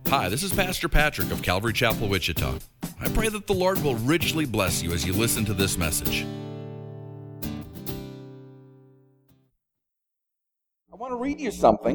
Hi, this is Pastor Patrick of Calvary Chapel, Wichita. I pray that the Lord will richly bless you as you listen to this message. I want to read you something.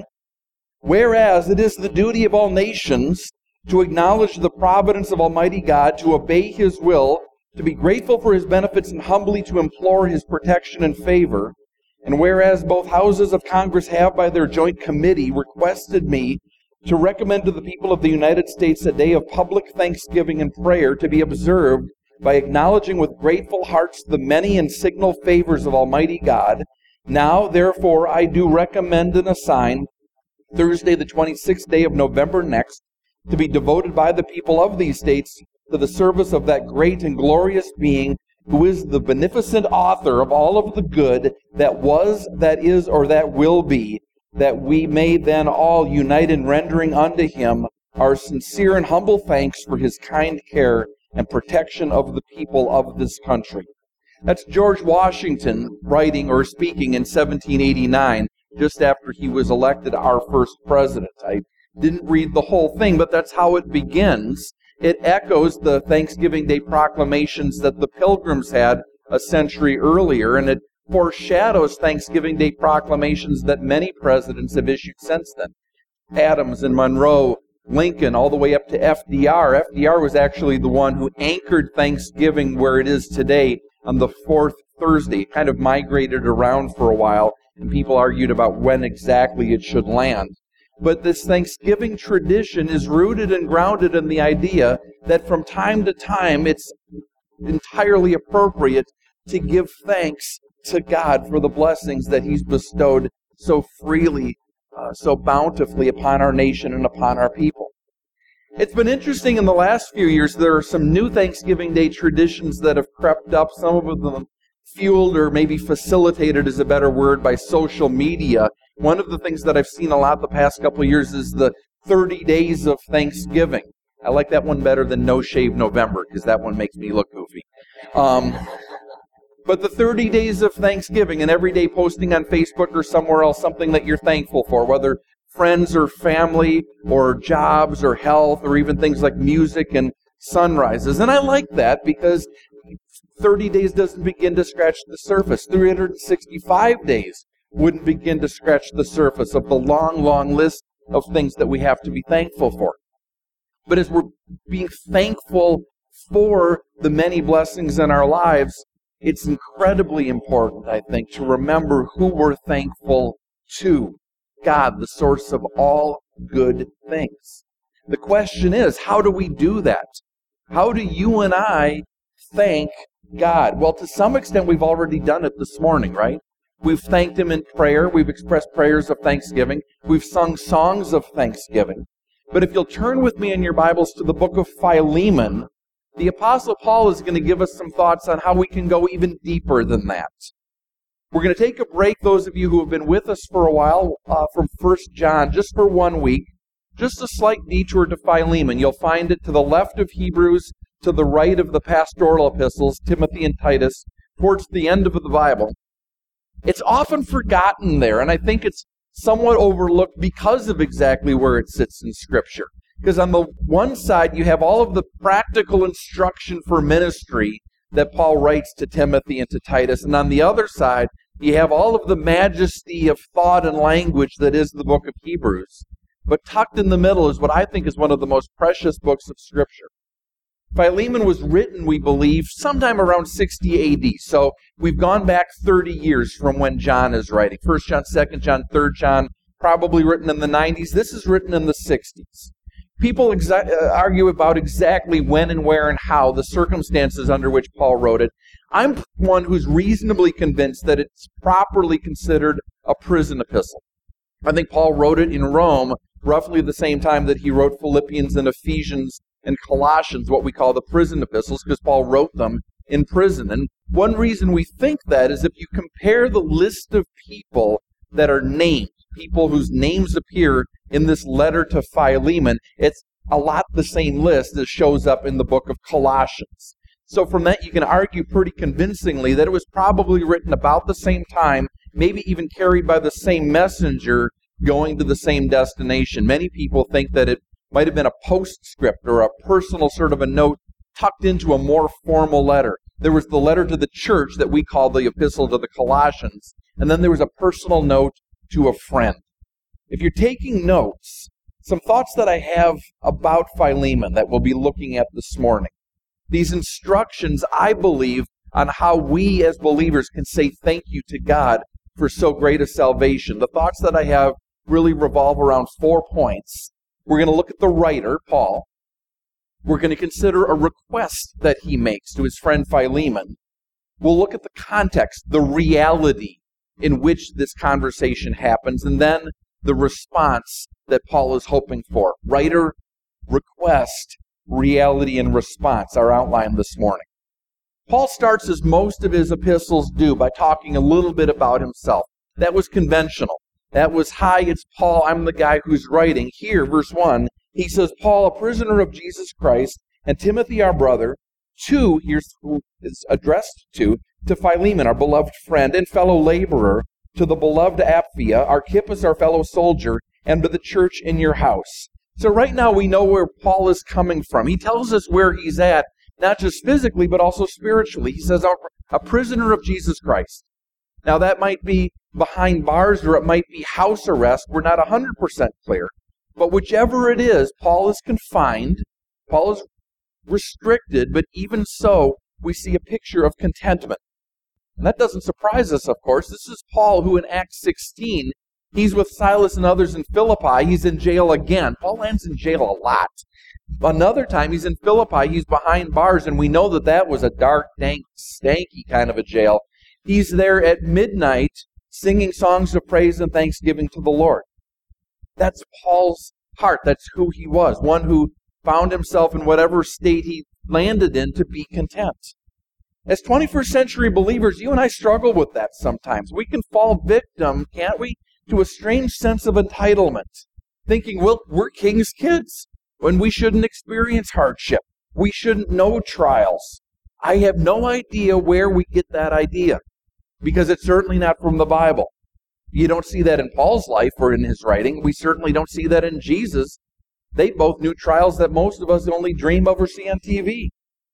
Whereas it is the duty of all nations to acknowledge the providence of Almighty God, to obey His will, to be grateful for His benefits, and humbly to implore His protection and favor. And whereas both houses of Congress have, by their joint committee, requested me to recommend to the people of the United States a day of public thanksgiving and prayer to be observed by acknowledging with grateful hearts the many and signal favors of Almighty God, now, therefore, I do recommend and assign Thursday, the 26th day of November next, to be devoted by the people of these states to the service of that great and glorious being who is the beneficent author of all of the good that was, that is, or that will be, that we may then all unite in rendering unto Him our sincere and humble thanks for His kind care and protection of the people of this country. That's George Washington writing or speaking in 1789, just after he was elected our first president. I didn't read the whole thing, but that's how it begins. It echoes the Thanksgiving Day proclamations that the Pilgrims had a century earlier, and it foreshadows Thanksgiving Day proclamations that many presidents have issued since then. Adams and Monroe, Lincoln, all the way up to FDR. FDR was actually the one who anchored Thanksgiving where it is today on the fourth Thursday. It kind of migrated around for a while, and people argued about when exactly it should land. But this Thanksgiving tradition is rooted and grounded in the idea that from time to time it's entirely appropriate to give thanks to God for the blessings that He's bestowed so freely, so bountifully upon our nation and upon our people. It's been interesting in the last few years. There are some new Thanksgiving Day traditions that have crept up, some of them fueled or maybe facilitated is a better word by social media. One of the things that I've seen a lot the past couple of years is the 30 days of Thanksgiving. I like that one better than No Shave November because that one makes me look goofy. But the 30 days of Thanksgiving and every day posting on Facebook or somewhere else something that you're thankful for, whether friends or family or jobs or health or even things like music and sunrises. And I like that because 30 days doesn't begin to scratch the surface. 365 days wouldn't begin to scratch the surface of the long, long list of things that we have to be thankful for. But as we're being thankful for the many blessings in our lives, it's incredibly important, I think, to remember who we're thankful to. God, the source of all good things. The question is, how do we do that? How do you and I thank God? Well, to some extent, we've already done it this morning, right? We've thanked Him in prayer. We've expressed prayers of thanksgiving. We've sung songs of thanksgiving. But if you'll turn with me in your Bibles to the book of Philemon, the Apostle Paul is going to give us some thoughts on how we can go even deeper than that. We're going to take a break, those of you who have been with us for a while, from 1 John, just for 1 week. Just a slight detour to Philemon. You'll find it to the left of Hebrews, to the right of the pastoral epistles, Timothy and Titus, towards the end of the Bible. It's often forgotten there, and I think it's somewhat overlooked because of exactly where it sits in Scripture. Because on the one side, you have all of the practical instruction for ministry that Paul writes to Timothy and to Titus, and on the other side, you have all of the majesty of thought and language that is the book of Hebrews. But tucked in the middle is what I think is one of the most precious books of Scripture. Philemon was written, we believe, sometime around 60 AD. So we've gone back 30 years from when John is writing. 1 John, 2 John, 3 John, probably written in the 90s. This is written in the 60s. People argue about exactly when and where and how, the circumstances under which Paul wrote it. I'm one who's reasonably convinced that it's properly considered a prison epistle. I think Paul wrote it in Rome roughly the same time that he wrote Philippians and Ephesians and Colossians, what we call the prison epistles, because Paul wrote them in prison. And one reason we think that is if you compare the list of people that are named, people whose names appear in this letter to Philemon, it's a lot the same list that shows up in the book of Colossians. So from that you can argue pretty convincingly that it was probably written about the same time, maybe even carried by the same messenger going to the same destination. Many people think that it might have been a postscript or a personal sort of a note tucked into a more formal letter. There was the letter to the church that we call the epistle to the Colossians, and then there was a personal note to a friend. If you're taking notes, some thoughts that I have about Philemon that we'll be looking at this morning. These instructions, I believe, on how we as believers can say thank you to God for so great a salvation. The thoughts that I have really revolve around 4 points. We're going to look at the writer, Paul. We're going to consider a request that he makes to his friend Philemon. We'll look at the context, the reality in which this conversation happens, and then the response that Paul is hoping for. Writer, request, reality, and response, our outline this morning. Paul starts, as most of his epistles do, by talking a little bit about himself. That was conventional. That was, hi, it's Paul, I'm the guy who's writing. Here, verse 1, he says, Paul, a prisoner of Jesus Christ, and Timothy, our brother, here's who is addressed to Philemon, our beloved friend and fellow laborer, to the beloved Apphia, Archippus, our fellow soldier, and to the church in your house. So right now we know where Paul is coming from. He tells us where he's at, not just physically, but also spiritually. He says, a prisoner of Jesus Christ. Now that might be behind bars or it might be house arrest. We're not 100% clear. But whichever it is, Paul is confined. Paul is restricted, but even so, we see a picture of contentment. And that doesn't surprise us, of course. This is Paul who in Acts 16, he's with Silas and others in Philippi. He's in jail again. Paul ends in jail a lot. Another time he's in Philippi, he's behind bars, and we know that that was a dark, dank, stanky kind of a jail. He's there at midnight singing songs of praise and thanksgiving to the Lord. That's Paul's heart. That's who he was, one who found himself in whatever state he landed in to be content. As 21st century believers, you and I struggle with that sometimes. We can fall victim, can't we, to a strange sense of entitlement, thinking, well, we're king's kids, when we shouldn't experience hardship. We shouldn't know trials. I have no idea where we get that idea, because it's certainly not from the Bible. You don't see that in Paul's life or in his writing. We certainly don't see that in Jesus. They both knew trials that most of us only dream of or see on TV.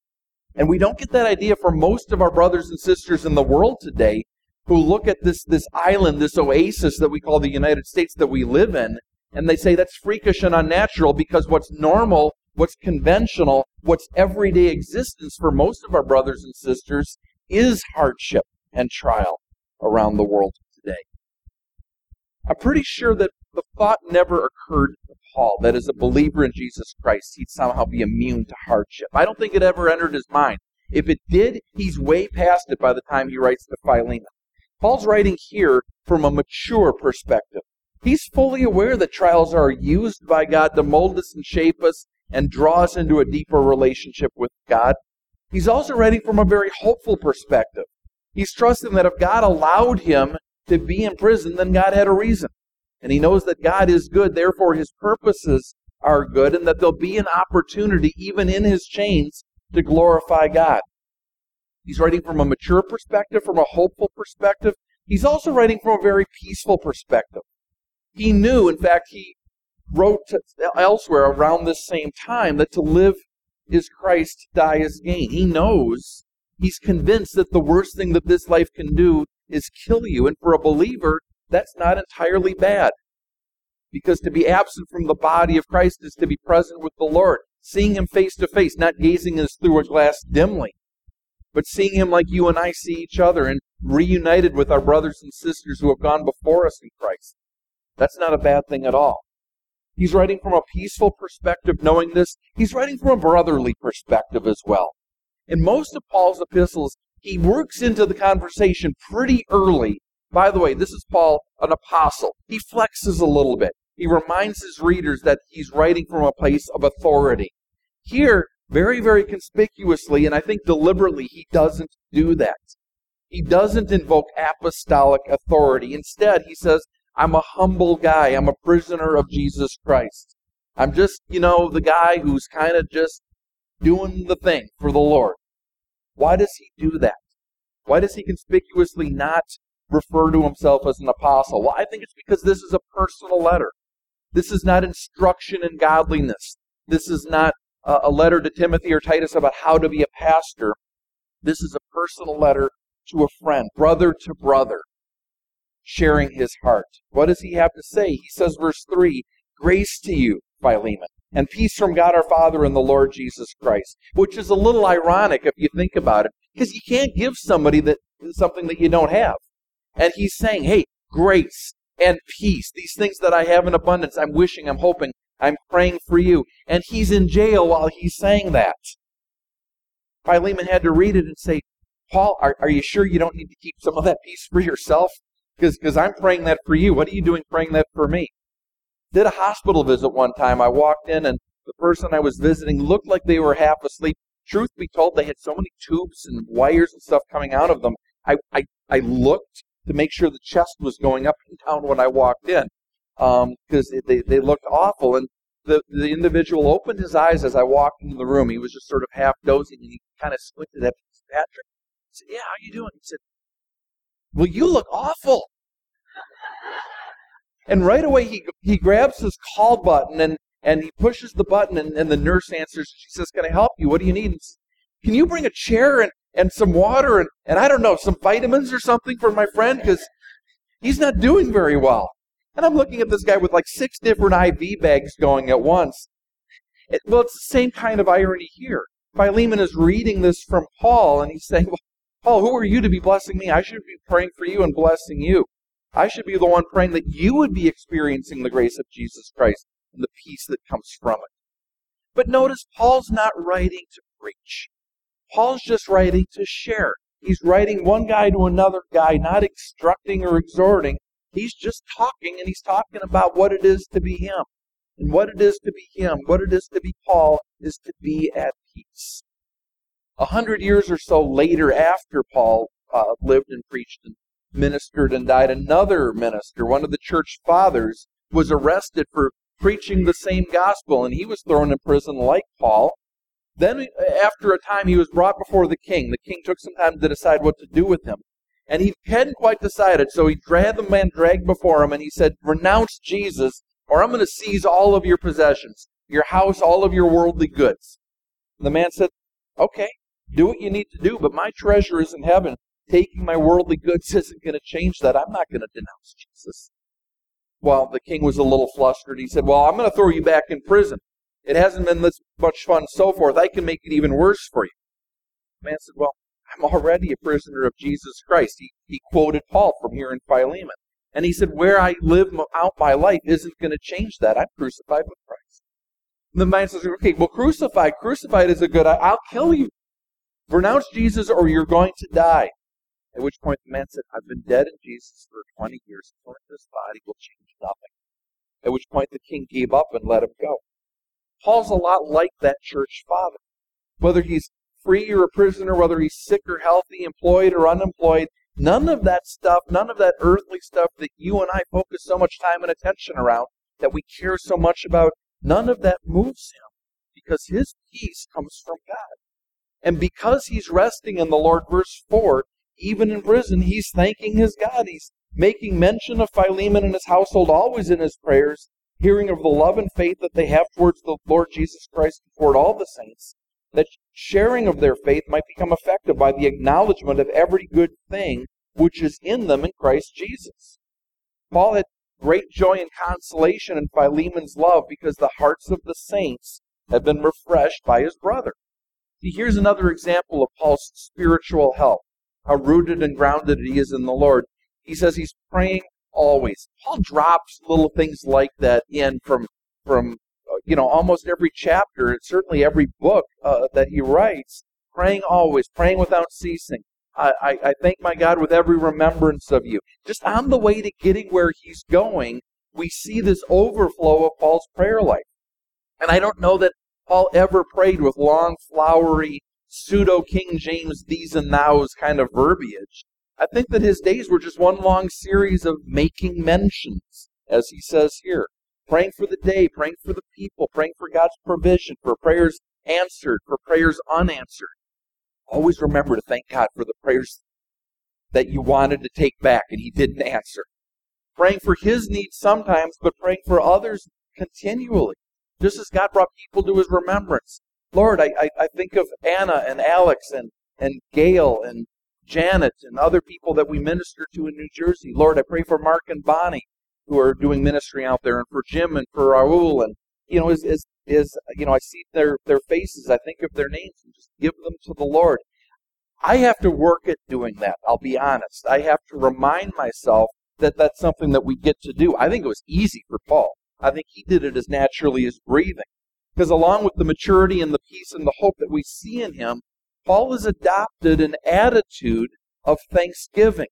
And we don't get that idea from most of our brothers and sisters in the world today who look at this island, this oasis that we call the United States that we live in, and they say that's freakish and unnatural because what's normal, what's conventional, what's everyday existence for most of our brothers and sisters is hardship and trial around the world today. I'm pretty sure that the thought never occurred to Paul that as a believer in Jesus Christ, he'd somehow be immune to hardship. I don't think it ever entered his mind. If it did, he's way past it by the time he writes to Philemon. Paul's writing here from a mature perspective. He's fully aware that trials are used by God to mold us and shape us and draw us into a deeper relationship with God. He's also writing from a very hopeful perspective. He's trusting that if God allowed him to be in prison, then God had a reason. And he knows that God is good, therefore his purposes are good, and that there'll be an opportunity, even in his chains, to glorify God. He's writing from a mature perspective, from a hopeful perspective. He's also writing from a very peaceful perspective. He knew, in fact, he wrote elsewhere around this same time, that to live is Christ, to die is gain. He knows, he's convinced that the worst thing that this life can do is kill you. And for a believer, that's not entirely bad. Because to be absent from the body of Christ is to be present with the Lord, seeing him face to face, not gazing as through a glass dimly, but seeing him like you and I see each other and reunited with our brothers and sisters who have gone before us in Christ. That's not a bad thing at all. He's writing from a peaceful perspective, knowing this. He's writing from a brotherly perspective as well. In most of Paul's epistles, he works into the conversation pretty early. By the way, this is Paul, an apostle. He flexes a little bit. He reminds his readers that he's writing from a place of authority. Here, very, very conspicuously, and I think deliberately, he doesn't do that. He doesn't invoke apostolic authority. Instead, he says, I'm a humble guy. I'm a prisoner of Jesus Christ. I'm just, the guy who's kind of just doing the thing for the Lord. Why does he do that? Why does he conspicuously not refer to himself as an apostle? Well, I think it's because this is a personal letter. This is not instruction in godliness. This is not a letter to Timothy or Titus about how to be a pastor. This is a personal letter to a friend, brother to brother, sharing his heart. What does he have to say? He says, verse 3, grace to you, Philemon, and peace from God our Father and the Lord Jesus Christ, which is a little ironic if you think about it, because you can't give somebody something that you don't have. And he's saying, hey, grace and peace, these things that I have in abundance, I'm wishing, I'm hoping, I'm praying for you. And he's in jail while he's saying that. Philemon had to read it and say, Paul, are you sure you don't need to keep some of that peace for yourself? Because I'm praying that for you. What are you doing praying that for me? Did a hospital visit one time. I walked in and the person I was visiting looked like they were half asleep. Truth be told, they had so many tubes and wires and stuff coming out of them. I looked to make sure the chest was going up and down when I walked in, because they looked awful. And the individual opened his eyes as I walked into the room. He was just sort of half dozing, and he kind of squinted at Patrick. I said, yeah, how you doing? He said, well, you look awful. And right away he grabs his call button and he pushes the button, and the nurse answers. She says, can I help you? What do you need? Says, can you bring a chair and some water and I don't know, some vitamins or something for my friend? Because he's not doing very well. And I'm looking at this guy with like 6 different IV bags going at once. Well, it's the same kind of irony here. Philemon is reading this from Paul, and he's saying, well, Paul, who are you to be blessing me? I should be praying for you and blessing you. I should be the one praying that you would be experiencing the grace of Jesus Christ and the peace that comes from it. But notice, Paul's not writing to preach. Paul's just writing to share. He's writing one guy to another guy, not instructing or exhorting. He's just talking, and he's talking about what it is to be him. And what it is to be him, what it is to be Paul, is to be at peace. 100 years or so later, after Paul lived and preached and ministered and died, another minister, one of the church fathers, was arrested for preaching the same gospel, and he was thrown in prison like Paul. Then, after a time, he was brought before the king. The king took some time to decide what to do with him. And he hadn't quite decided, so he had the man dragged before him, and he said, renounce Jesus, or I'm going to seize all of your possessions, your house, all of your worldly goods. And the man said, okay, do what you need to do, but my treasure is in heaven. Taking my worldly goods isn't going to change that. I'm not going to denounce Jesus. Well, the king was a little flustered. He said, well, I'm going to throw you back in prison. It hasn't been this much fun and so forth. I can make it even worse for you. The man said, well, I'm already a prisoner of Jesus Christ. He quoted Paul from here in Philemon. And he said, where I live out my life isn't going to change that. I'm crucified with Christ. And the man says, okay, well, crucified is a good, I'll kill you. Renounce Jesus or you're going to die. At which point the man said, I've been dead in Jesus for 20 years. This body will change nothing. At which point the king gave up and let him go. Paul's a lot like that church father. Whether he's free or a prisoner, whether he's sick or healthy, employed or unemployed, none of that stuff, none of that earthly stuff that you and I focus so much time and attention around, that we care so much about, none of that moves him, because his peace comes from God. And because he's resting in the Lord, verse 4, even in prison, he's thanking his God. He's making mention of Philemon and his household always in his prayers, hearing of the love and faith that they have towards the Lord Jesus Christ and toward all the saints, that sharing of their faith might become effective by the acknowledgement of every good thing which is in them in Christ Jesus. Paul had great joy and consolation in Philemon's love because the hearts of the saints have been refreshed by his brother. See, here's another example of Paul's spiritual health, how rooted and grounded he is in the Lord. He says he's praying always. Paul drops little things like that in from almost every chapter, and certainly every book that he writes. Praying always, praying without ceasing. I thank my God with every remembrance of you. Just on the way to getting where he's going, we see this overflow of Paul's prayer life. And I don't know that Paul ever prayed with long, flowery, pseudo-King James these and thous kind of verbiage. I think that his days were just one long series of making mentions, as he says here. Praying for the day, praying for the people, praying for God's provision, for prayers answered, for prayers unanswered. Always remember to thank God for the prayers that you wanted to take back and he didn't answer. Praying for his needs sometimes, but praying for others continually. just as God brought people to his remembrance. Lord, I think of Anna and Alex and Gail and Janet and other people that we minister to in New Jersey. Lord, I pray for Mark and Bonnie who are doing ministry out there, and for Jim and for Raul. And, I see their faces, I think of their names, and just give them to the Lord. I have to work at doing that, I'll be honest. I have to remind myself that that's something that we get to do. I think it was easy for Paul. I think he did it as naturally as breathing. Because along with the maturity and the peace and the hope that we see in him, Paul has adopted an attitude of thanksgiving.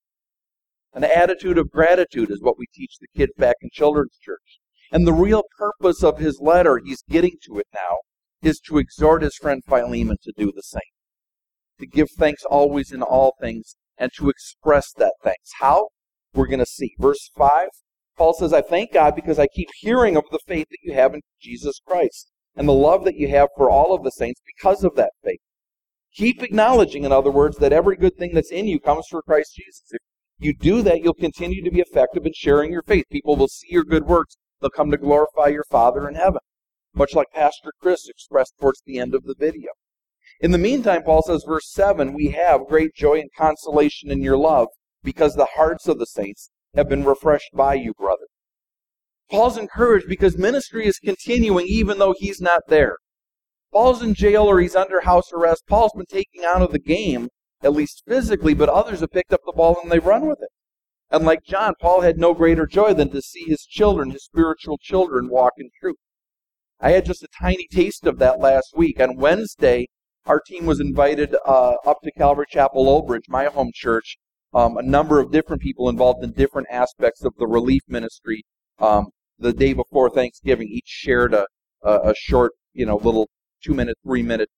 An attitude of gratitude is what we teach the kids back in children's church. And the real purpose of his letter, he's getting to it now, is to exhort his friend Philemon to do the same. To give thanks always in all things, and to express that thanks. How? We're going to see. Verse 5, Paul says, I thank God because I keep hearing of the faith that you have in Jesus Christ, and the love that you have for all of the saints because of that faith. Keep acknowledging, in other words, that every good thing that's in you comes from Christ Jesus. If you do that, you'll continue to be effective in sharing your faith. People will see your good works. They'll come to glorify your Father in heaven, much like Pastor Chris expressed towards the end of the video. In the meantime, Paul says, verse 7, we have great joy and consolation in your love, because the hearts of the saints have been refreshed by you, brother. Paul's encouraged because ministry is continuing even though he's not there. Paul's in jail or he's under house arrest. Paul's been taken out of the game, at least physically, but others have picked up the ball and they run with it. And like John, Paul had no greater joy than to see his children, his spiritual children, walk in truth. I had just a tiny taste of that last week. On Wednesday, our team was invited up to Calvary Chapel, Old Bridge, my home church. A number of different people involved in different aspects of the relief ministry. The day before Thanksgiving, each shared a short, little 2-minute, 3-minute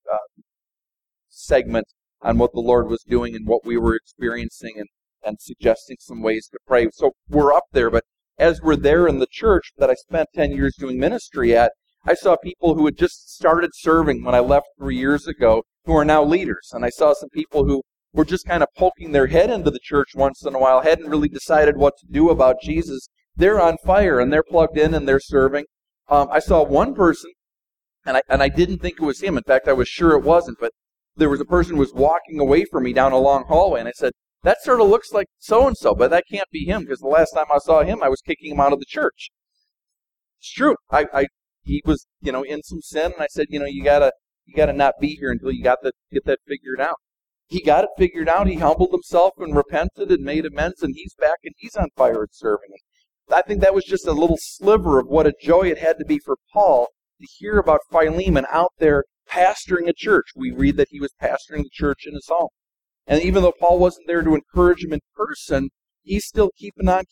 segment on what the Lord was doing and what we were experiencing, and suggesting some ways to pray. So we're up there, but as we're there in the church that I spent 10 years doing ministry at, I saw people who had just started serving when I left 3 years ago who are now leaders. And I saw some people who were just kind of poking their head into the church once in a while, hadn't really decided what to do about Jesus. They're on fire, and they're plugged in, and they're serving. I saw one person, and I didn't think it was him. In fact, I was sure it wasn't, but there was a person who was walking away from me down a long hallway, and I said, that sort of looks like so-and-so, but that can't be him, because the last time I saw him, I was kicking him out of the church. It's true. He was, in some sin, and I said, you gotta not be here until you get that figured out. He got it figured out. He humbled himself and repented and made amends, and he's back and he's on fire and serving. I think that was just a little sliver of what a joy it had to be for Paul to hear about Philemon out there pastoring a church. We read that he was pastoring the church in his home. And even though Paul wasn't there to encourage him in person, he's still keeping on.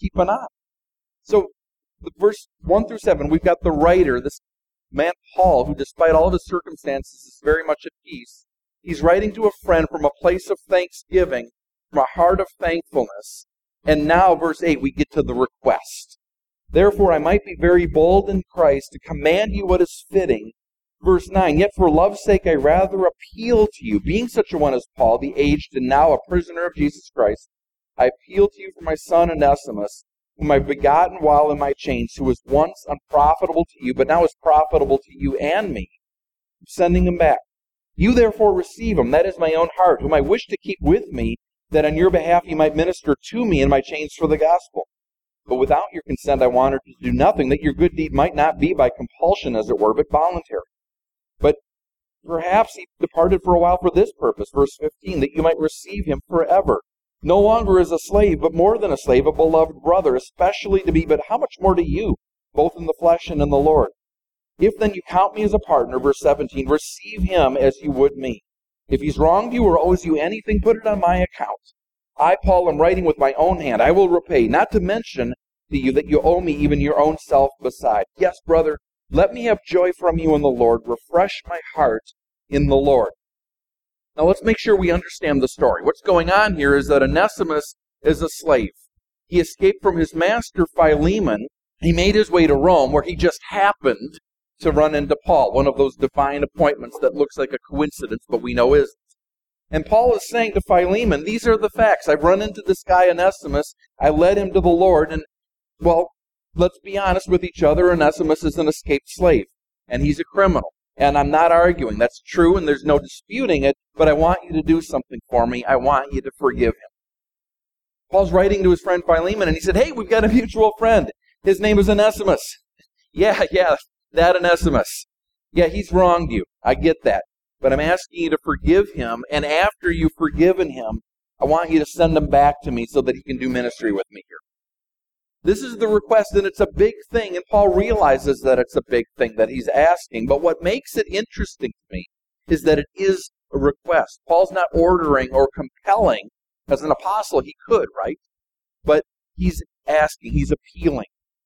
So, verse 1 through 7, we've got the writer, this man Paul, who despite all of his circumstances is very much at peace. He's writing to a friend from a place of thanksgiving, from a heart of thankfulness. And now, verse 8, we get to the request. Therefore, I might be very bold in Christ to command you what is fitting. Verse 9, yet for love's sake I rather appeal to you, being such a one as Paul, the aged and now a prisoner of Jesus Christ. I appeal to you for my son Onesimus, whom I begotten while in my chains, who was once unprofitable to you, but now is profitable to you and me. I'm sending him back. You therefore receive him, that is my own heart, whom I wish to keep with me, that on your behalf he might minister to me in my chains for the gospel. But without your consent I wanted to do nothing, that your good deed might not be by compulsion, as it were, but voluntary. But perhaps he departed for a while for this purpose, verse 15, that you might receive him forever. No longer as a slave, but more than a slave, a beloved brother, especially to me, but how much more to you, both in the flesh and in the Lord. If then you count me as a partner, verse 17, receive him as you would me. If he's wronged you or owes you anything, put it on my account. I, Paul, am writing with my own hand. I will repay, not to mention to you that you owe me even your own self beside. Yes, brother, let me have joy from you in the Lord. Refresh my heart in the Lord. Now let's make sure we understand the story. What's going on here is that Onesimus is a slave. He escaped from his master Philemon. He made his way to Rome, where he just happened to run into Paul, one of those divine appointments that looks like a coincidence, but we know isn't. And Paul is saying to Philemon, these are the facts. I've run into this guy Onesimus. I led him to the Lord, and, well, let's be honest with each other. Onesimus is an escaped slave. and he's a criminal. And I'm not arguing. That's true, and there's no disputing it, but I want you to do something for me. I want you to forgive him. Paul's writing to his friend Philemon, and he said, hey, we've got a mutual friend. His name is Onesimus. Yeah, that Onesimus. Yeah, he's wronged you. I get that. But I'm asking you to forgive him, and after you've forgiven him, I want you to send him back to me so that he can do ministry with me here. This is the request, and it's a big thing, and Paul realizes that it's a big thing that he's asking. But what makes it interesting to me is that it is a request. Paul's not ordering or compelling. As an apostle, he could, right? But he's asking, he's appealing.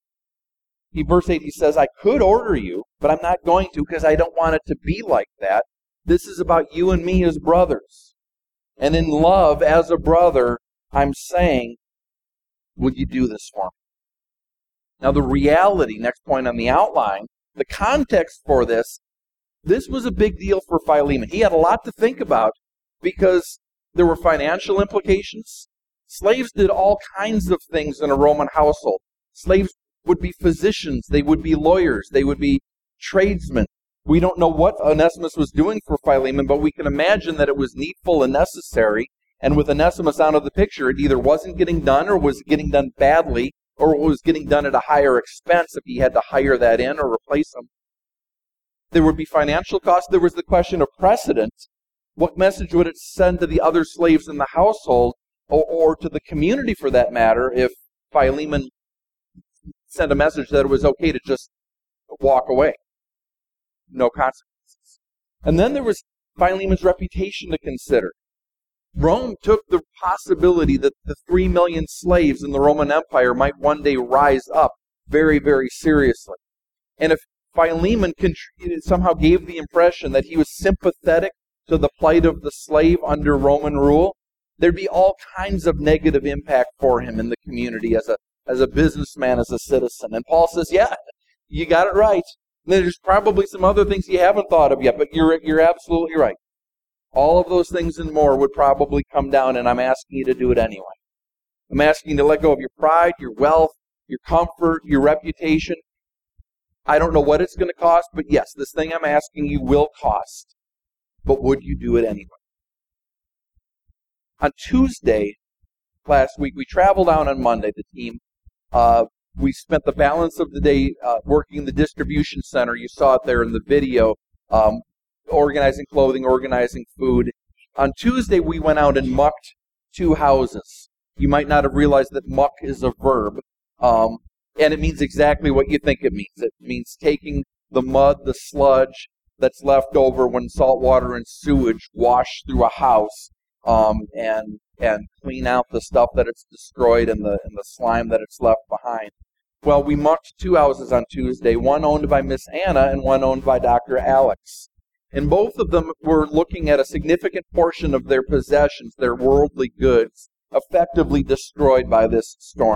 In verse 8, he says, I could order you, but I'm not going to because I don't want it to be like that. This is about you and me as brothers. And in love, as a brother, I'm saying, would you do this for me? Now the reality, next point on the outline, the context for this was a big deal for Philemon. He had a lot to think about because there were financial implications. Slaves did all kinds of things in a Roman household. Slaves would be physicians, they would be lawyers, they would be tradesmen. We don't know what Onesimus was doing for Philemon, but we can imagine that it was needful and necessary. And with Onesimus out of the picture, it either wasn't getting done or was getting done badly, or it was getting done at a higher expense if he had to hire that in or replace him. There would be financial costs. There was the question of precedent. What message would it send to the other slaves in the household, or to the community for that matter, if Philemon sent a message that it was okay to just walk away? No consequences. And then there was Philemon's reputation to consider. Rome took the possibility that the 3 million slaves in the Roman Empire might one day rise up very, very seriously. And if Philemon somehow gave the impression that he was sympathetic to the plight of the slave under Roman rule, there'd be all kinds of negative impact for him in the community as a businessman, as a citizen. And Paul says, yeah, you got it right. There's probably some other things you haven't thought of yet, but you're absolutely right. All of those things and more would probably come down, and I'm asking you to do it anyway. I'm asking you to let go of your pride, your wealth, your comfort, your reputation. I don't know what it's going to cost, but yes, this thing I'm asking you will cost. But would you do it anyway? On Tuesday last week, we traveled down on Monday, the team. We spent the balance of the day working in the distribution center. You saw it there in the video. Organizing clothing, organizing food. On Tuesday, we went out and mucked 2 houses. You might not have realized that muck is a verb, and it means exactly what you think it means. It means taking the mud, the sludge that's left over when salt water and sewage wash through a house, and clean out the stuff that it's destroyed and the slime that it's left behind. Well, we mucked 2 houses on Tuesday, one owned by Miss Anna and one owned by Dr. Alex. And both of them were looking at a significant portion of their possessions, their worldly goods, effectively destroyed by this storm.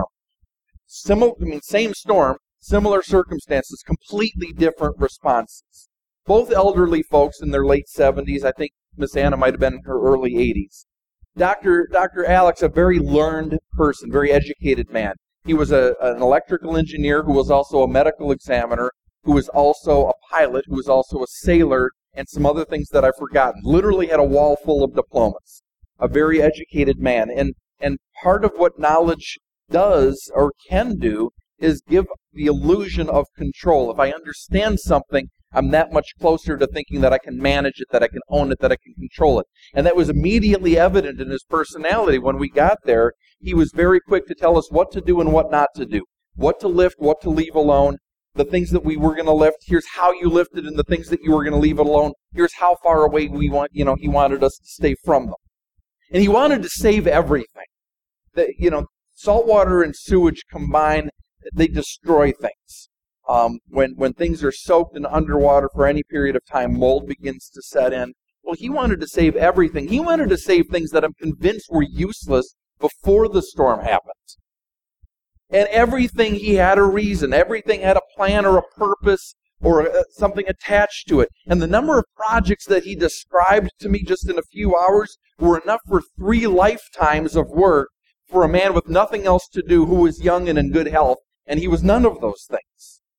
Same storm, similar circumstances, completely different responses. Both elderly folks in their late 70s. I think Miss Anna might have been in her early 80s. Dr. Alex, a very learned person, very educated man. He was an electrical engineer who was also a medical examiner, who was also a pilot, who was also a sailor, and some other things that I've forgotten. Literally had a wall full of diplomas. A very educated man. And part of what knowledge does or can do is give the illusion of control. If I understand something, I'm that much closer to thinking that I can manage it, that I can own it, that I can control it. And that was immediately evident in his personality. When we got there, he was very quick to tell us what to do and what not to do. What to lift, what to leave alone. The things that we were going to lift, here's how you lifted, and the things that you were going to leave alone, here's how far away he wanted us to stay from them. And he wanted to save everything. Salt water and sewage combined, they destroy things. When things are soaked in underwater for any period of time, mold begins to set in. Well, he wanted to save everything. He wanted to save things that I'm convinced were useless before the storm happened. And everything he had a reason. Everything had a plan or a purpose or something attached to it. And the number of projects that he described to me just in a few hours were enough for 3 lifetimes of work for a man with nothing else to do who was young and in good health. And he was none of those things.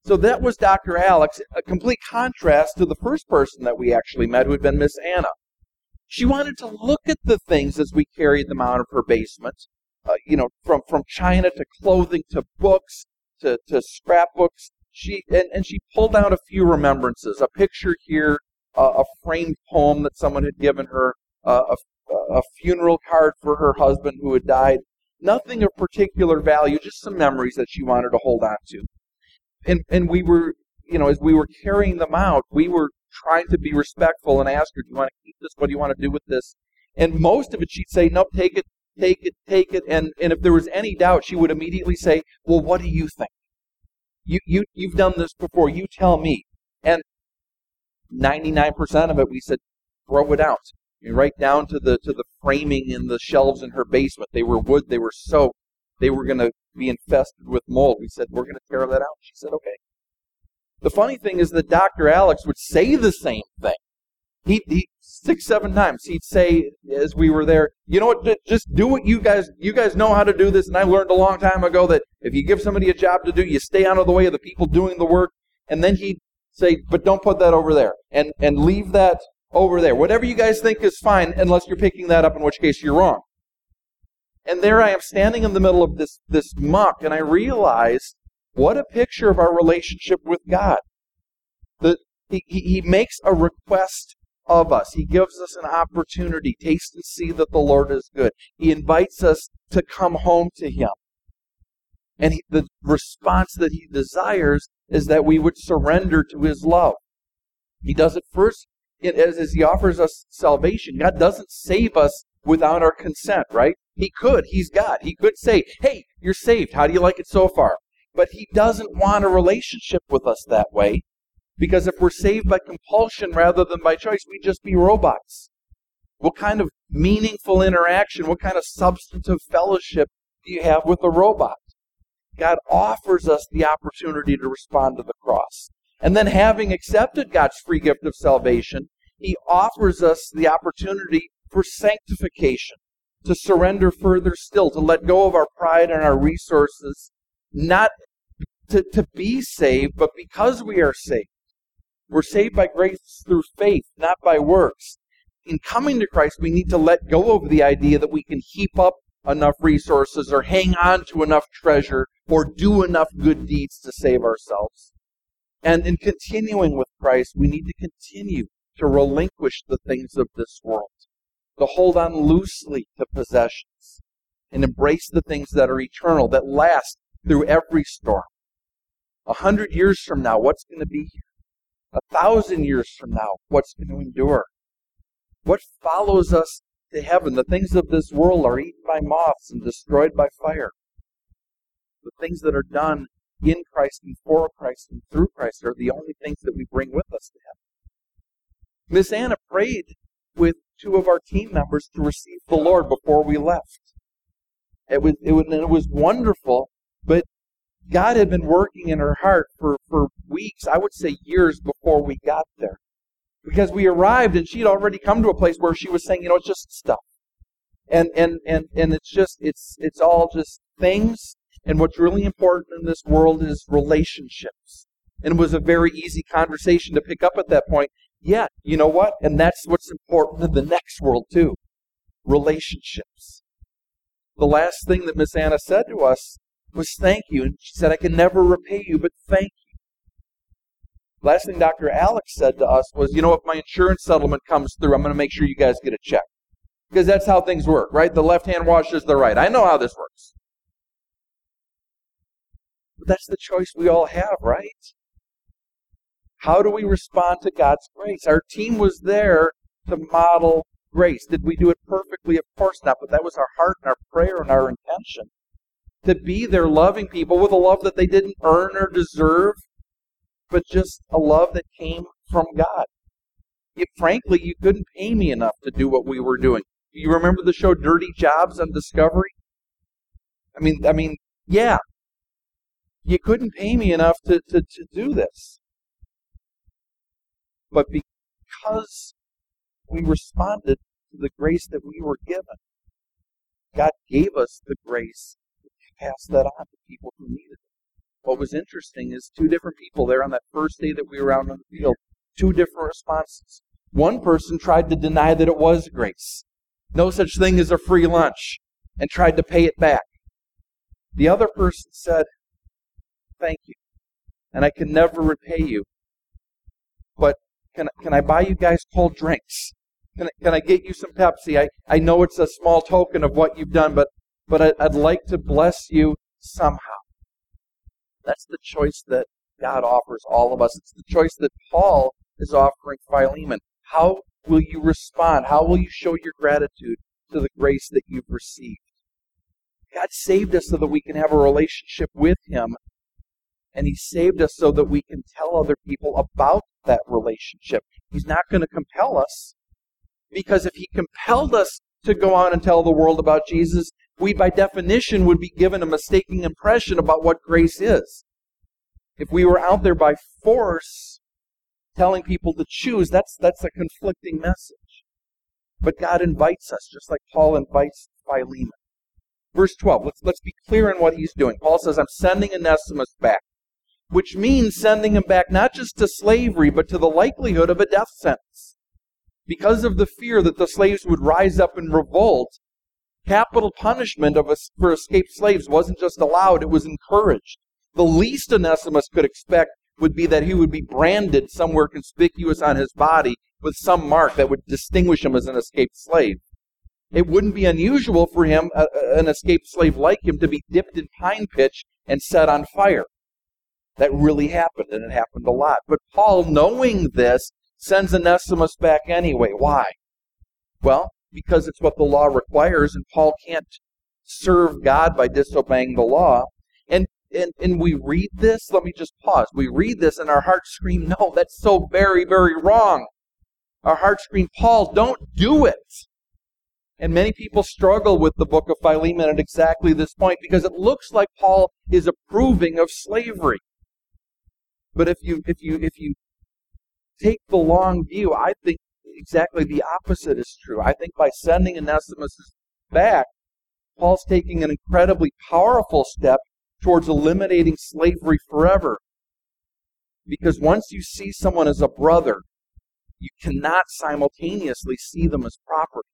So that was Dr. Alex, a complete contrast to the first person that we actually met, who had been Miss Anna. She wanted to look at the things as we carried them out of her basement, from china to clothing to books to scrapbooks. She pulled out a few remembrances, a picture here, a framed poem that someone had given her, a funeral card for her husband who had died. Nothing of particular value, just some memories that she wanted to hold on to. And we were, as we were carrying them out, we were trying to be respectful and ask her, do you want to keep this? What do you want to do with this? And most of it she'd say, nope, take it, take it, take it. And if there was any doubt, she would immediately say, well, what do you think? You've done this before. You tell me. And 99% of it, we said, throw it out. Right down to the framing in the shelves in her basement. They were wood. They were soaked. They were going to be infested with mold. We said, we're going to tear that out. She said, okay. The funny thing is that Dr. Alex would say the same thing. He 6-7 times, he'd say, as we were there, you know what, just do what you guys know how to do this. And I learned a long time ago that if you give somebody a job to do, you stay out of the way of the people doing the work. And then he'd say, but don't put that over there. And leave that over there. Whatever you guys think is fine, unless you're picking that up, in which case you're wrong. And there I am standing in the middle of this muck, and I realize what a picture of our relationship with God. He makes a request of us. He gives us an opportunity. Taste and see that the Lord is good. He invites us to come home to Him. And the response that He desires is that we would surrender to His love. He does it first as He offers us salvation. God doesn't save us without our consent, right? He could. He's God. He could say, hey, you're saved. How do you like it so far? But He doesn't want a relationship with us that way. Because if we're saved by compulsion rather than by choice, we'd just be robots. What kind of meaningful interaction, what kind of substantive fellowship do you have with a robot? God offers us the opportunity to respond to the cross. And then having accepted God's free gift of salvation, He offers us the opportunity for sanctification, to surrender further still, to let go of our pride and our resources, not to be saved, but because we are saved. We're saved by grace through faith, not by works. In coming to Christ, we need to let go of the idea that we can heap up enough resources or hang on to enough treasure or do enough good deeds to save ourselves. And in continuing with Christ, we need to continue to relinquish the things of this world, to hold on loosely to possessions, and embrace the things that are eternal, that last through every storm. 100 years from now, what's going to be here? 1,000 years from now, what's going to endure? What follows us to heaven? The things of this world are eaten by moths and destroyed by fire. The things that are done in Christ and for Christ and through Christ are the only things that we bring with us to heaven. Miss Anna prayed with 2 of our team members to receive the Lord before we left. It was wonderful, but God had been working in her heart for weeks, I would say years before we got there. Because we arrived and she'd already come to a place where she was saying, it's just stuff. And it's all just things. And what's really important in this world is relationships. And it was a very easy conversation to pick up at that point. Yeah, you know what? And that's what's important in the next world too. Relationships. The last thing that Miss Anna said to us was thank you. And she said, I can never repay you, but thank you. Last thing Dr. Alex said to us was, if my insurance settlement comes through, I'm going to make sure you guys get a check. Because that's how things work, right? The left hand washes the right. I know how this works. But that's the choice we all have, right? How do we respond to God's grace? Our team was there to model grace. Did we do it perfectly? Of course not. But that was our heart and our prayer and our intention. To be there loving people with a love that they didn't earn or deserve, but just a love that came from God. Frankly, you couldn't pay me enough to do what we were doing. You remember the show Dirty Jobs on Discovery? I mean, yeah. You couldn't pay me enough to do this. But because we responded to the grace that we were given, God gave us the grace to pass that on to people who needed it. what was interesting is two different people there on that first day that we were out on the field, two different responses. One person tried to deny that it was grace. No such thing as a free lunch, and tried to pay it back. The other person said, thank you, and I can never repay you. But can I buy you guys cold drinks? Can I get you some Pepsi? I know it's a small token of what you've done, but I'd like to bless you somehow. That's the choice that God offers all of us. It's the choice that Paul is offering Philemon. How will you respond? How will you show your gratitude to the grace that you've received? God saved us so that we can have a relationship with Him, and He saved us so that we can tell other people about that relationship. He's not going to compel us, because if He compelled us to go out and tell the world about Jesus, we by definition would be given a mistaken impression about what grace is. If we were out there by force telling people to choose, that's a conflicting message. But God invites us, just like Paul invites Philemon. Verse 12, let's be clear in what he's doing. Paul says, I'm sending Onesimus back, which means sending him back not just to slavery, but to the likelihood of a death sentence. Because of the fear that the slaves would rise up in revolt, capital punishment for escaped slaves wasn't just allowed, it was encouraged. The least Onesimus could expect would be that he would be branded somewhere conspicuous on his body with some mark that would distinguish him as an escaped slave. It wouldn't be unusual for him, an escaped slave like him, to be dipped in pine pitch and set on fire. That really happened, and it happened a lot. But Paul, knowing this, sends Onesimus back anyway. Why? Well, because it's what the law requires, and Paul can't serve God by disobeying the law. And we read this, let me just pause. We read this and our hearts scream, no, that's so very, very wrong. Our hearts scream, Paul, don't do it. And many people struggle with the book of Philemon at exactly this point because it looks like Paul is approving of slavery. But if you take the long view, I think exactly the opposite is true. I think by sending Onesimus back, Paul's taking an incredibly powerful step towards eliminating slavery forever. Because once you see someone as a brother, you cannot simultaneously see them as property.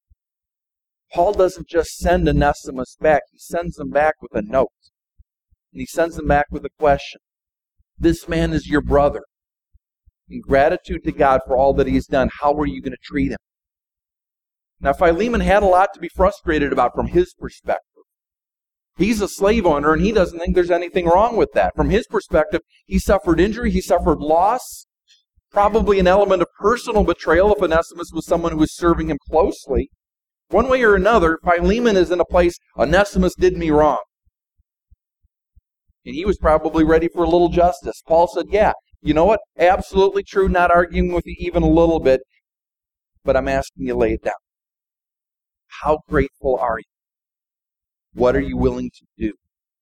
Paul doesn't just send Onesimus back, he sends him back with a note. And he sends him back with a question. This man is your brother. In gratitude to God for all that he's done, how are you going to treat him? Now, Philemon had a lot to be frustrated about from his perspective. He's a slave owner, and he doesn't think there's anything wrong with that. From his perspective, he suffered injury, he suffered loss, probably an element of personal betrayal if Onesimus was someone who was serving him closely. One way or another, Philemon is in a place, Onesimus did me wrong. And he was probably ready for a little justice. Paul said, yeah, you know what? Absolutely true, not arguing with you even a little bit, but I'm asking you to lay it down. How grateful are you? What are you willing to do?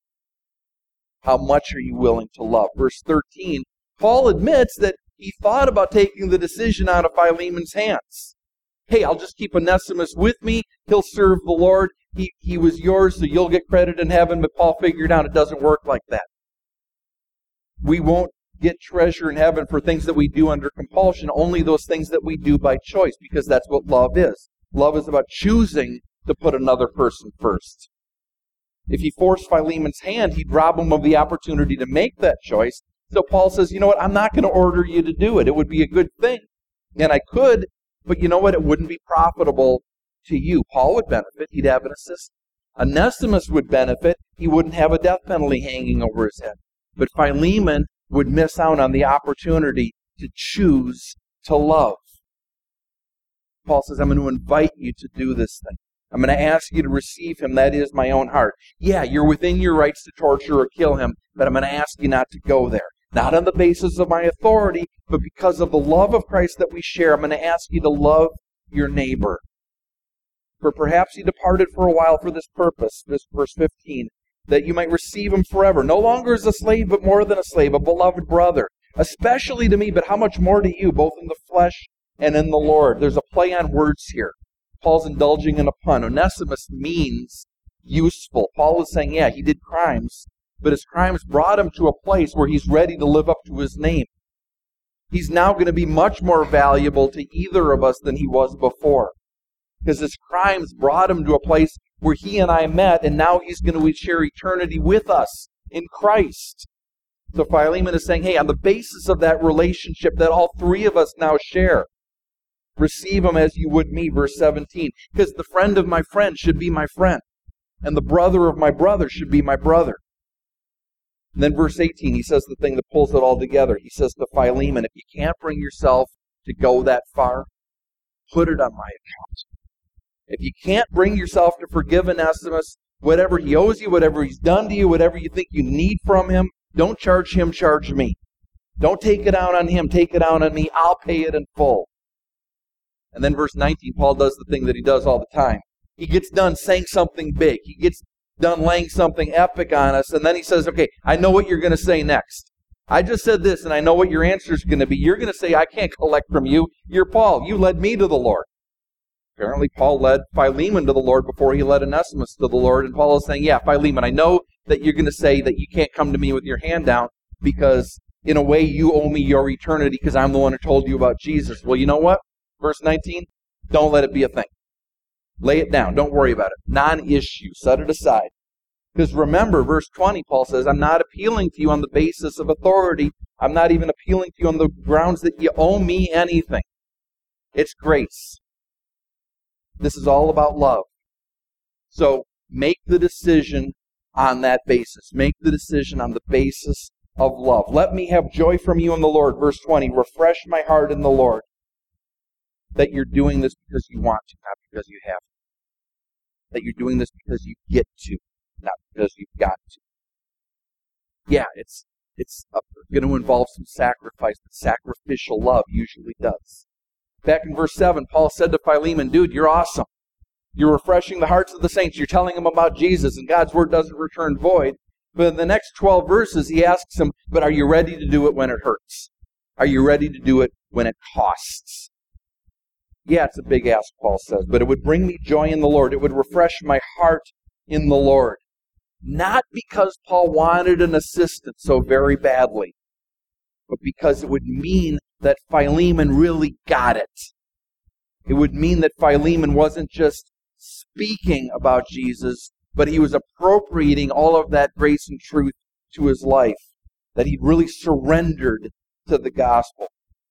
How much are you willing to love? Verse 13, Paul admits that he thought about taking the decision out of Philemon's hands. Hey, I'll just keep Onesimus with me. He'll serve the Lord. He was yours, so you'll get credit in heaven. But Paul figured out it doesn't work like that. We won't get treasure in heaven for things that we do under compulsion, only those things that we do by choice, because that's what love is. Love is about choosing to put another person first. If he forced Philemon's hand, he'd rob him of the opportunity to make that choice. So Paul says, you know what, I'm not going to order you to do it. It would be a good thing. And I could, but you know what, it wouldn't be profitable to you. Paul would benefit. He'd have an assistant. Onesimus would benefit. He wouldn't have a death penalty hanging over his head. But Philemon would miss out on the opportunity to choose to love. Paul says, I'm going to invite you to do this thing. I'm going to ask you to receive him. That is my own heart. Yeah, you're within your rights to torture or kill him, but I'm going to ask you not to go there. Not on the basis of my authority, but because of the love of Christ that we share. I'm going to ask you to love your neighbor. For perhaps he departed for a while for this purpose, this verse 15, that you might receive him forever. No longer as a slave, but more than a slave, a beloved brother. Especially to me, but how much more to you, both in the flesh and in the Lord. There's a play on words here. Paul's indulging in a pun. Onesimus means useful. Paul is saying, yeah, he did crimes, but his crimes brought him to a place where he's ready to live up to his name. He's now going to be much more valuable to either of us than he was before. Because his crimes brought him to a place where he and I met, and now he's going to share eternity with us in Christ. So Philemon is saying, hey, on the basis of that relationship that all three of us now share, receive him as you would me, verse 17. Because the friend of my friend should be my friend, and the brother of my brother should be my brother. And then verse 18, he says the thing that pulls it all together. He says to Philemon, if you can't bring yourself to go that far, put it on my account. If you can't bring yourself to forgive Onesimus, whatever he owes you, whatever he's done to you, whatever you think you need from him, don't charge him, charge me. Don't take it out on him, take it out on me. I'll pay it in full. And then verse 19, Paul does the thing that he does all the time. He gets done saying something big. He gets done laying something epic on us, and then he says, okay, I know what you're going to say next. I just said this, and I know what your answer is going to be. You're going to say, I can't collect from you. You're Paul. You led me to the Lord. Apparently, Paul led Philemon to the Lord before he led Onesimus to the Lord, and Paul is saying, yeah, Philemon, I know that you're going to say that you can't come to me with your hand down because, in a way, you owe me your eternity because I'm the one who told you about Jesus. Well, you know what? Verse 19, don't let it be a thing. Lay it down. Don't worry about it. Non-issue. Set it aside. Because remember, verse 20, Paul says, I'm not appealing to you on the basis of authority. I'm not even appealing to you on the grounds that you owe me anything. It's grace. This is all about love. So make the decision on that basis. Make the decision on the basis of love. Let me have joy from you in the Lord. Verse 20, refresh my heart in the Lord. That you're doing this because you want to, not because you have to. That you're doing this because you get to, not because you've got to. Yeah, it's going to involve some sacrifice, but sacrificial love usually does. Back in verse 7, Paul said to Philemon, dude, you're awesome. You're refreshing the hearts of the saints. You're telling them about Jesus, and God's word doesn't return void. But in the next 12 verses, he asks him, but are you ready to do it when it hurts? Are you ready to do it when it costs? Yeah, it's a big ask, Paul says, but it would bring me joy in the Lord. It would refresh my heart in the Lord. Not because Paul wanted an assistant so very badly, but because it would mean that Philemon really got it. It would mean that Philemon wasn't just speaking about Jesus, but he was appropriating all of that grace and truth to his life, that he'd really surrendered to the gospel.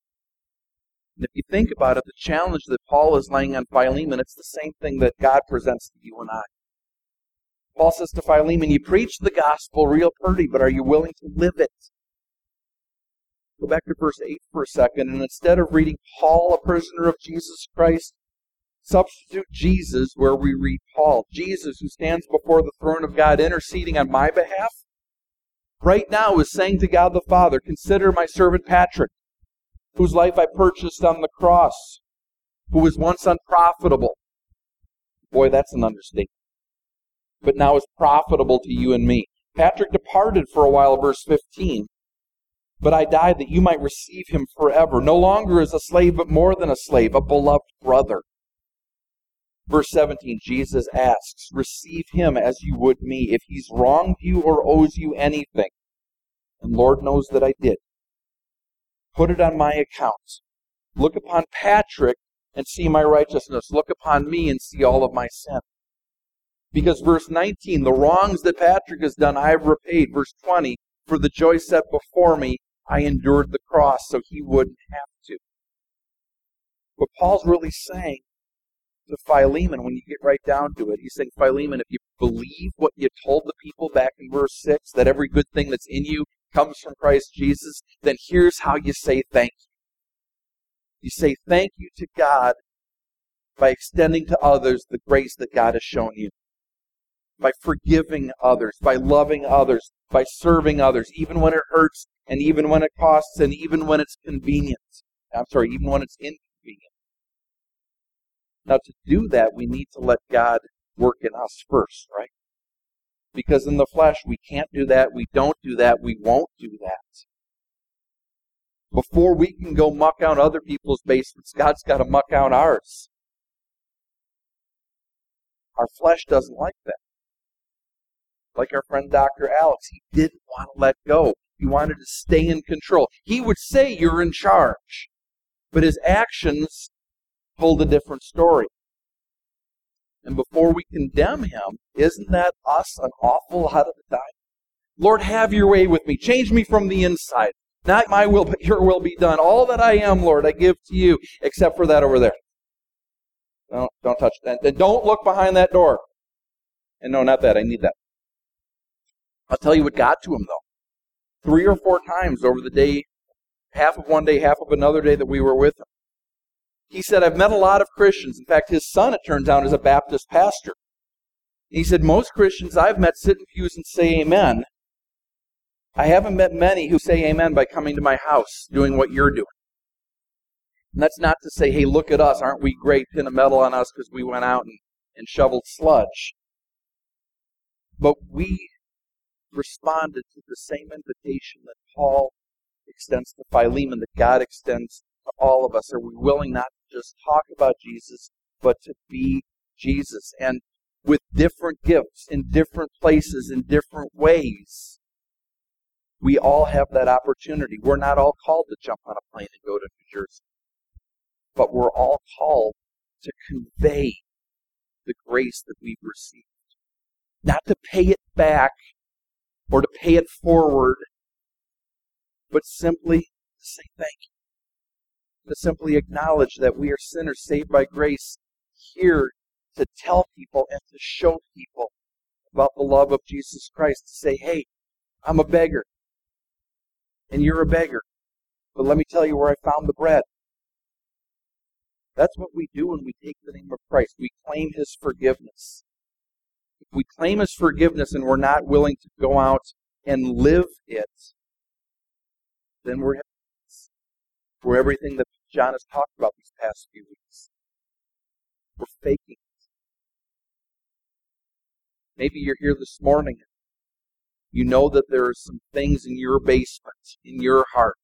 And if you think about it, the challenge that Paul is laying on Philemon, it's the same thing that God presents to you and I. Paul says to Philemon, you preach the gospel real pretty, but are you willing to live it? Go back to verse 8 for a second, and instead of reading Paul, a prisoner of Jesus Christ, substitute Jesus where we read Paul. Jesus, who stands before the throne of God interceding on my behalf, right now is saying to God the Father, consider my servant Patrick, whose life I purchased on the cross, who was once unprofitable. Boy, that's an understatement. But now is profitable to you and me. Patrick departed for a while, verse 15. But I died that you might receive him forever, no longer as a slave, but more than a slave, a beloved brother. Verse 17, Jesus asks, receive him as you would me, if he's wronged you or owes you anything. And Lord knows that I did. Put it on my account. Look upon Patrick and see my righteousness. Look upon me and see all of my sin. Because verse 19, the wrongs that Patrick has done, I have repaid. Verse 20, for the joy set before me, I endured the cross so he wouldn't have to. What Paul's really saying to Philemon, when you get right down to it, he's saying, Philemon, if you believe what you told the people back in verse 6, that every good thing that's in you comes from Christ Jesus, then here's how you say thank you. You say thank you to God by extending to others the grace that God has shown you. By forgiving others, by loving others, by serving others, even when it hurts, and even when it costs, and even when it's convenient. Even when it's inconvenient. Now, to do that, we need to let God work in us first, right? Because in the flesh, we can't do that, we don't do that, we won't do that. Before we can go muck out other people's basements, God's got to muck out ours. Our flesh doesn't like that. Like our friend Dr. Alex, he didn't want to let go. He wanted to stay in control. He would say, "You're in charge." But his actions told a different story. And before we condemn him, isn't that us an awful lot of the time? Lord, have your way with me. Change me from the inside. Not my will, but your will be done. All that I am, Lord, I give to you, except for that over there. No, don't touch that. And don't look behind that door. And no, not that. I need that. I'll tell you what got to him, though. 3 or 4 times over the day, half of one day, half of another day that we were with him. He said, I've met a lot of Christians. In fact, his son, it turns out, is a Baptist pastor. He said, most Christians I've met sit in pews and say amen. I haven't met many who say amen by coming to my house, doing what you're doing. And that's not to say, hey, look at us, aren't we great, pin a medal on us because we went out and shoveled sludge. But we responded to the same invitation that Paul extends to Philemon, that God extends to all of us. Are we willing not to just talk about Jesus, but to be Jesus? And with different gifts, in different places, in different ways, we all have that opportunity. We're not all called to jump on a plane and go to New Jersey. But we're all called to convey the grace that we've received. Not to pay it back or to pay it forward, but simply to say thank you. To simply acknowledge that we are sinners saved by grace, here to tell people and to show people about the love of Jesus Christ. To say, hey, I'm a beggar, and you're a beggar, but let me tell you where I found the bread. That's what we do when we take the name of Christ. We claim His forgiveness. If we claim His forgiveness and we're not willing to go out and live it, then we're hypocrites. For everything that John has talked about these past few weeks. We're faking it. Maybe you're here this morning. You know that there are some things in your basement, in your heart.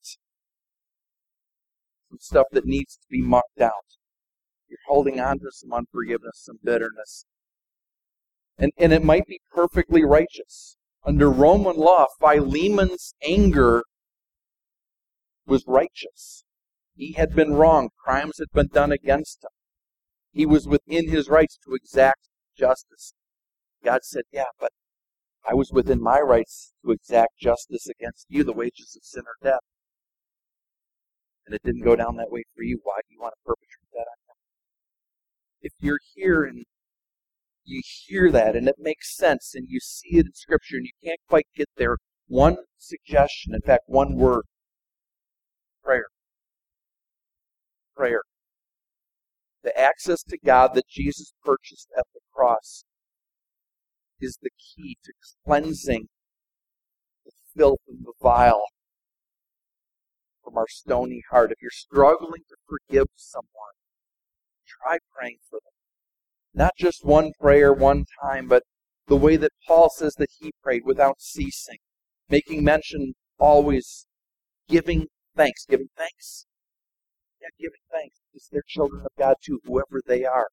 Some stuff that needs to be mucked out. You're holding on to some unforgiveness, some bitterness. And it might be perfectly righteous. Under Roman law, Philemon's anger was righteous. He had been wronged. Crimes had been done against him. He was within his rights to exact justice. God said, yeah, but I was within my rights to exact justice against you. The wages of sin are death. And it didn't go down that way for you. Why do you want to perpetrate that on him? If you're here and you hear that and it makes sense and you see it in Scripture and you can't quite get there, one suggestion, in fact, one word: prayer. Prayer. The access to God that Jesus purchased at the cross is the key to cleansing the filth and the vile from our stony heart. If you're struggling to forgive someone, try praying for them. Not just one prayer, one time, but the way that Paul says that he prayed, without ceasing, making mention always, giving thanks. Giving thanks? Yeah, giving thanks, because they're children of God too, whoever they are.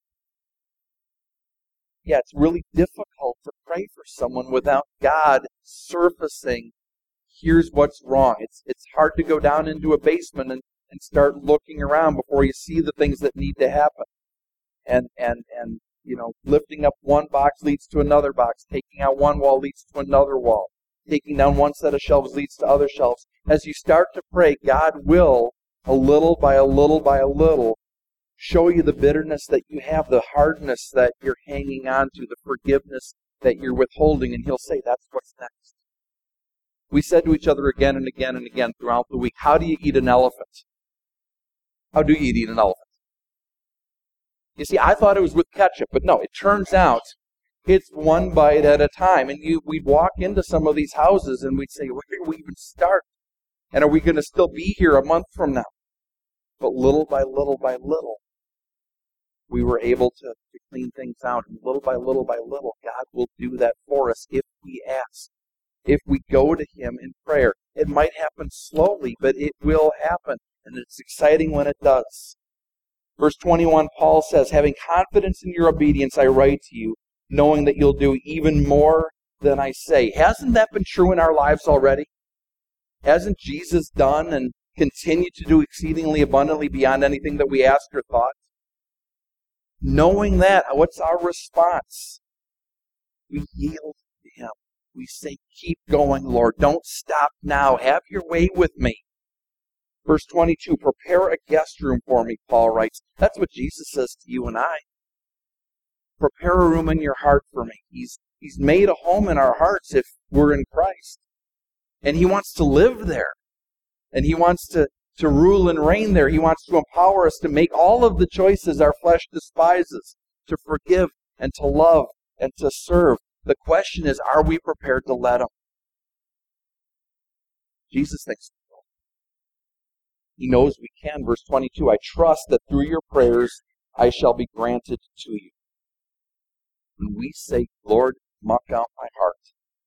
Yeah, it's really difficult to pray for someone without God surfacing, here's what's wrong. It's hard to go down into a basement and start looking around before you see the things that need to happen. And you know, lifting up one box leads to another box. Taking out one wall leads to another wall. Taking down one set of shelves leads to other shelves. As you start to pray, God will, a little by a little by a little, show you the bitterness that you have, the hardness that you're hanging on to, the forgiveness that you're withholding, and He'll say, that's what's next. We said to each other again and again and again throughout the week, how do you eat an elephant? How do you eat an elephant? You see, I thought it was with ketchup, but no, it turns out it's one bite at a time. And we'd walk into some of these houses and we'd say, where do we even start? And are we going to still be here a month from now? But little by little by little, we were able to clean things out. And little by little, God will do that for us if we ask. If we go to Him in prayer. It might happen slowly, but it will happen. And it's exciting when it does. Verse 21, Paul says, having confidence in your obedience, I write to you, knowing that you'll do even more than I say. Hasn't that been true in our lives already? Hasn't Jesus done and continued to do exceedingly abundantly beyond anything that we asked or thought? Knowing that, what's our response? We yield to Him. We say, keep going, Lord. Don't stop now. Have your way with me. Verse 22, prepare a guest room for me, Paul writes. That's what Jesus says to you and I. Prepare a room in your heart for me. He's made a home in our hearts if we're in Christ. And He wants to live there. And He wants to rule and reign there. He wants to empower us to make all of the choices our flesh despises, to forgive and to love and to serve. The question is, are we prepared to let Him? Jesus thinks we will. He knows we can. Verse 22, I trust that through your prayers I shall be granted to you. When we say, Lord, muck out my heart.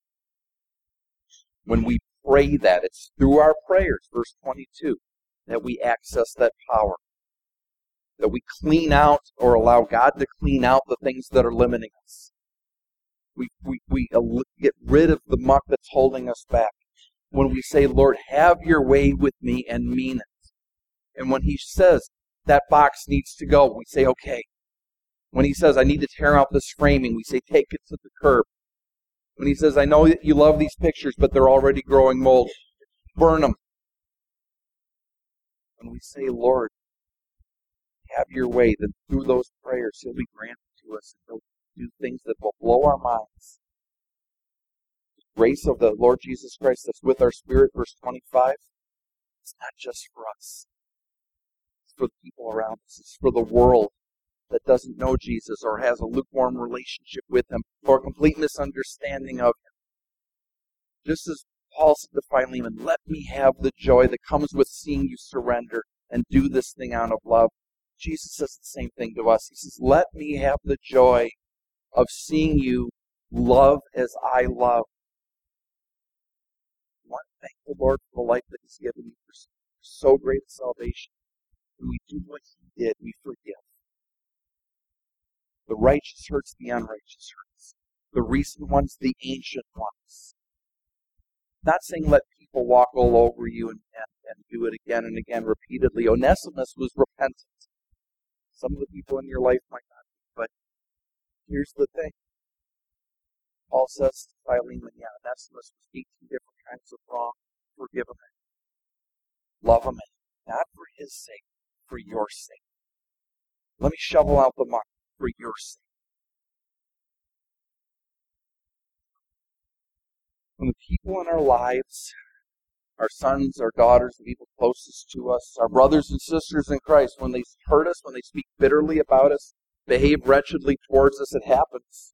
When we pray that, it's through our prayers, verse 22, that we access that power. That we clean out or allow God to clean out the things that are limiting us. We get rid of the muck that's holding us back. When we say, Lord, have your way with me and mean it. And when He says that box needs to go, we say, okay. When He says, I need to tear out this framing, we say, take it to the curb. When He says, I know that you love these pictures, but they're already growing mold, burn them. When we say, Lord, have your way, then through those prayers, He'll be granted to us. And He'll do things that will blow our minds. The grace of the Lord Jesus Christ that's with our spirit, verse 25, it's not just for us. It's for the people around us. It's for the world that doesn't know Jesus or has a lukewarm relationship with Him or a complete misunderstanding of Him. Just as Paul said to Philemon, let me have the joy that comes with seeing you surrender and do this thing out of love. Jesus says the same thing to us. He says, let me have the joy of seeing you love as I love. I want to thank the Lord for the life that He's given me for so great a salvation. When we do what He did, we forgive. The righteous hurts the unrighteous hurts. The recent ones, the ancient ones. Not saying let people walk all over you and do it again and again repeatedly. Onesimus was repentant. Some of the people in your life might not be, but here's the thing. Paul says to Philemon, Onesimus was 18 different kinds of wrong. Forgive him. Love him. Not for his sake, for your sake. Let me shovel out the muck for your sake. When the people in our lives, our sons, our daughters, the people closest to us, our brothers and sisters in Christ, when they hurt us, when they speak bitterly about us, behave wretchedly towards us, it happens.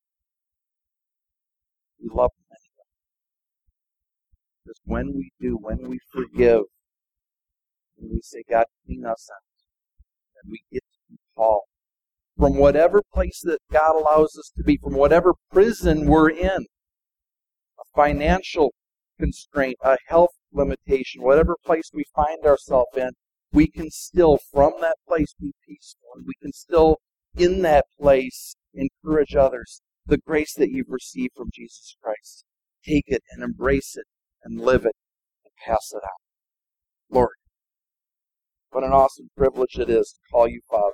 We love them anyway. Because when we do, when we forgive, when we say, God, clean us out, and we get to be Paul, from whatever place that God allows us to be, from whatever prison we're in, a financial constraint, a health limitation, whatever place we find ourselves in, we can still, from that place, be peaceful. And we can still, in that place, encourage others. The grace that you've received from Jesus Christ. Take it and embrace it and live it and pass it out. Lord, what an awesome privilege it is to call you Father.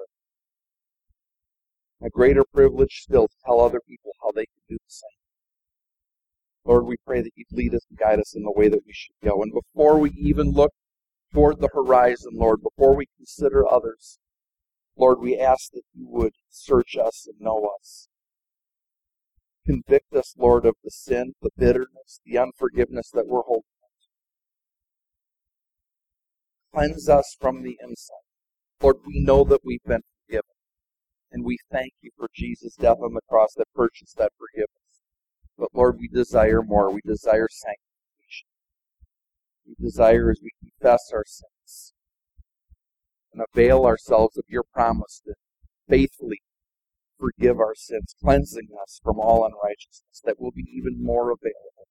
A greater privilege still to tell other people how they can do the same. Lord, we pray that you'd lead us and guide us in the way that we should go. And before we even look toward the horizon, Lord, before we consider others, Lord, we ask that you would search us and know us. Convict us, Lord, of the sin, the bitterness, the unforgiveness that we're holding on to. Cleanse us from the inside. Lord, we know that we've been forgiven. And we thank you for Jesus' death on the cross that purchased that forgiveness. But Lord, we desire more. We desire sanctification. We desire, as we confess our sins and avail ourselves of your promise to faithfully forgive our sins, cleansing us from all unrighteousness, that will be even more available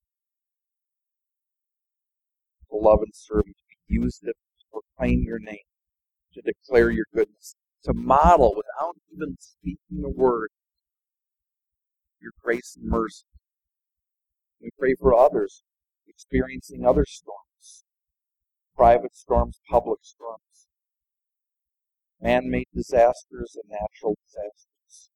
to love and serve you, to be used to proclaim your name, to declare your goodness, to model without even speaking a word your grace and mercy We pray for others experiencing other storms, private storms, public storms, man-made disasters and natural disasters.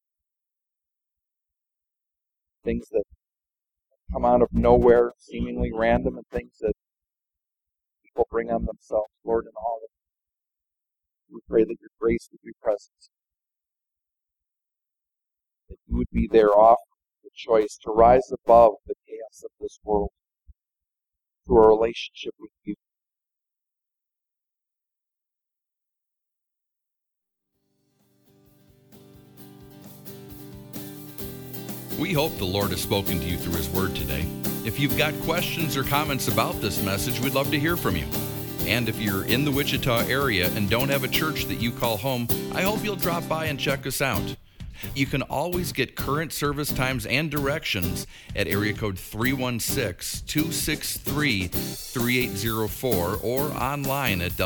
Things that come out of nowhere, seemingly random, and things that people bring on themselves. Lord, in all of it, we pray that your grace would be present, that you would be there offering the choice to rise above the chaos of this world through a relationship with you. We hope the Lord has spoken to you through His Word today. If you've got questions or comments about this message, we'd love to hear from you. And if you're in the Wichita area and don't have a church that you call home, I hope you'll drop by and check us out. You can always get current service times and directions at area code 316-263-3804 or online at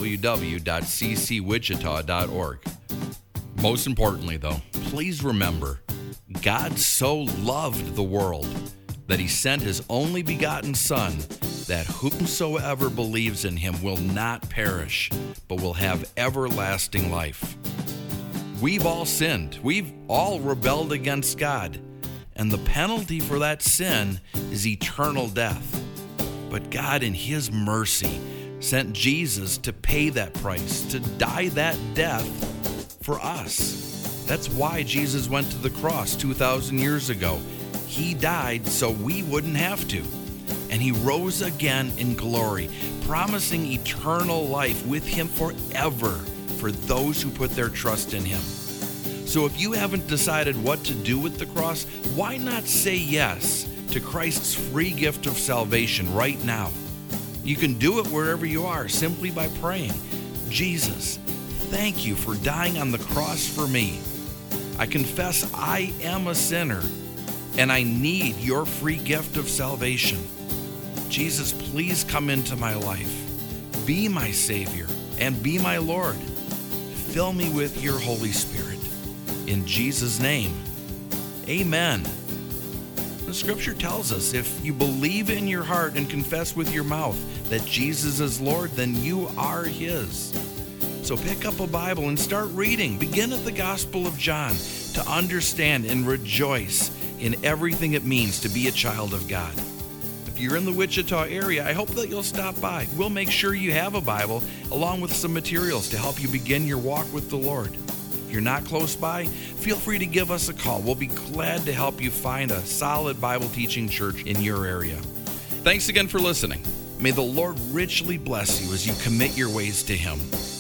www.ccwichita.org. Most importantly, though, please remember, God so loved the world that He sent His only begotten Son, that whomsoever believes in Him will not perish, but will have everlasting life. We've all sinned. We've all rebelled against God. And the penalty for that sin is eternal death. But God, in His mercy, sent Jesus to pay that price, to die that death for us. That's why Jesus went to the cross 2,000 years ago. He died so we wouldn't have to. And He rose again in glory, promising eternal life with Him forever for those who put their trust in Him. So if you haven't decided what to do with the cross, why not say yes to Christ's free gift of salvation right now? You can do it wherever you are simply by praying, Jesus, thank you for dying on the cross for me. I confess I am a sinner and I need your free gift of salvation. Jesus, please come into my life. Be my Savior and be my Lord. Fill me with your Holy Spirit. In Jesus' name, amen. The Scripture tells us if you believe in your heart and confess with your mouth that Jesus is Lord, then you are His. So pick up a Bible and start reading. Begin at the Gospel of John to understand and rejoice in everything it means to be a child of God. If you're in the Wichita area, I hope that you'll stop by. We'll make sure you have a Bible along with some materials to help you begin your walk with the Lord. If you're not close by, feel free to give us a call. We'll be glad to help you find a solid Bible teaching church in your area. Thanks again for listening. May the Lord richly bless you as you commit your ways to Him.